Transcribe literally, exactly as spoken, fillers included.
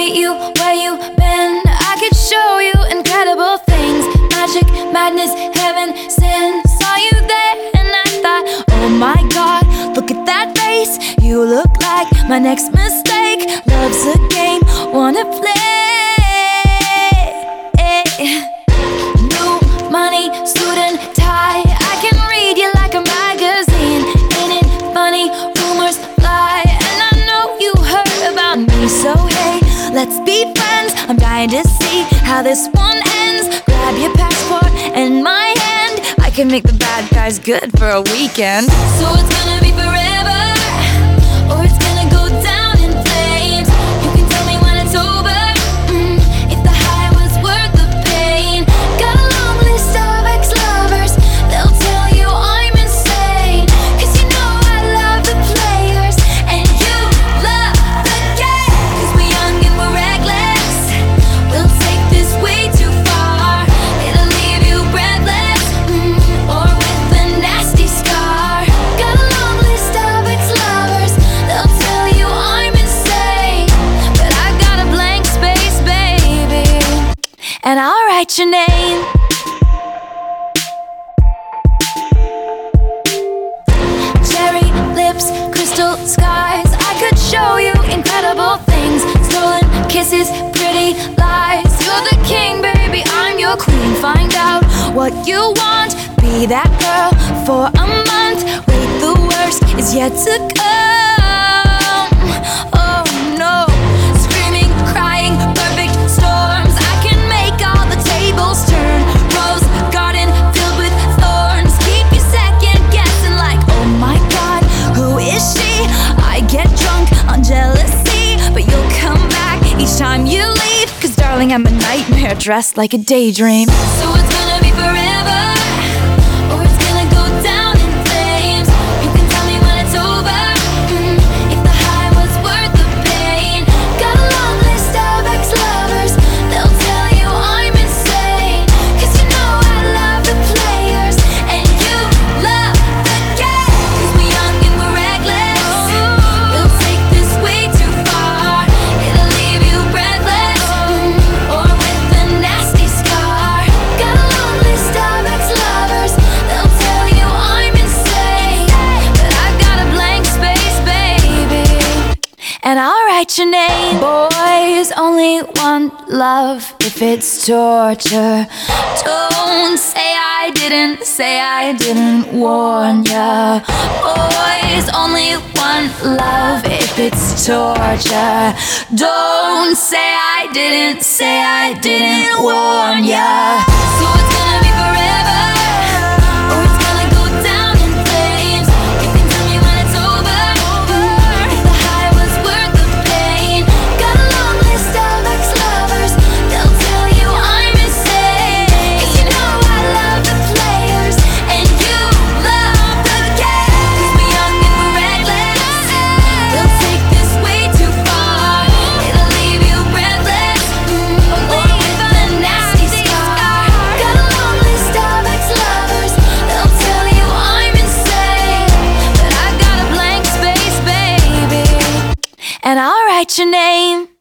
meet you where you been. I could show you incredible things. Magic, madness, heaven, sin. Saw you there and I thought, oh my God, look at that face. You look like my next mistake. Love's a game, wanna play. New money, suit and tie. I can read you like a magazine. Ain't it funny? Rumors fly, and I know you heard about me. So hey, let's be friends. I'm dying to see how this one ends. Grab your passport and my hand. I can make the bad guys good for a weekend. So it's gonna be forever, or it's gonna go down in flames. You can tell me when it's over, mm, if the high was worth the pain. Got a long list of ex-lovers, they'll tell you I'm insane. Cause you know I love the players, and you love the game. Cause we're young and we're reckless, we'll take this way too far. It'll leave you breathless, mm, or with a nasty scar. Got a long list of ex-lovers, they'll tell you I'm insane. But I got a blank space, baby, and I'll write your name. Cherry lips, crystal skies. I could show you incredible things. Stolen kisses, pretty lies. You're the king, baby, I'm your queen. Find out what you want, be that girl for a month. Wait, the worst is yet to come. Oh no, screaming, crying, perfect storms. I can make all the tables turn. Rose garden filled with thorns. Keep you second guessing like, oh my God, who is she? I get drunk on jealousy, but you'll come back each time you leave. Cause darling, I'm a nightmare dressed like a daydream. So it's gonna be forever, or it's gonna go down in flames. You can tell me when it's over, mm, if the high was worth the pain. Got a long list of ex-lovers, they'll tell you I'm insane. Cause you know I love the players, and you love the game. Cause we're young and we're reckless, we'll take this way too far. It'll leave you breathless, mm, or with a nasty scar. Got a long list of ex-lovers, they'll tell you I'm insane. But I've got a blank space, baby, and I'll write your name. Boys only want love if it's torture. Don't say I didn't, say I didn't warn ya. Boys only want love if it's torture. Don't say I didn't, say I didn't warn ya. So it's gonna be forever, or it's gonna go down in flames. You can tell me when it's over, mm, if the high was worth the pain. Got a long list of ex-lovers, they'll tell you I'm insane. Cause you know I love the players, and you love the game. Cause we're young and we're reckless, we'll take this way too far. It'll leave you breathless, mm, or with a nasty scar. Got a long list of ex-lovers, they'll tell you I'm insane. But I got a blank space, baby, and I'll write your name.